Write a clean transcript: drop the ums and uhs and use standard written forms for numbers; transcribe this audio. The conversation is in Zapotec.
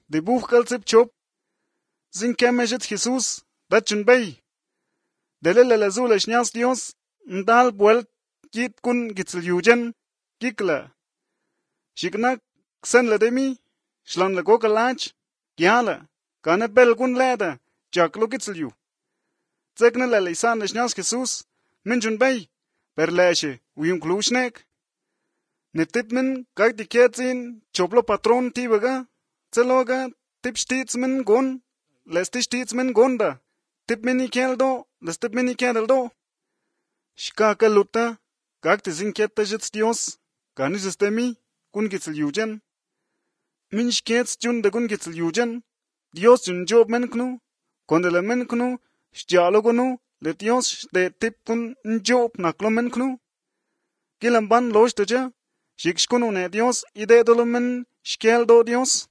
dibuj kalsip chop, zin kemeshet Jesús, dachun bay. Delele la zula shnyas Dios, ndal buelt kit kun gitzel yujen, kikla. Shiknak, sen la demi, shlan la goka lach, kiala, kane bel kun leda, jak lo gitzel yu. Zekne la isan la shnyas Jesús, minjun bay, per leshe, uyum klushnek. Netipmen kag di ketzin, choplo patron tibaga, zeloga, tip stitsmen gon, les ti stitsmen gonda, tip mini keldo, les tip mini kedeldo. Shkaka luta, kag ti zinketa jits Dios, kanis estemi, kun gitzel yujen. Min shkets jun da kun gitzel yujen, Dios jun job menknu, kondela menknu, shjalogonu, le Dios de tip kun njob naklo menknu. Kilan ban losh toja, shikshkunu ne Dios ide dolomen shkeldo Dios.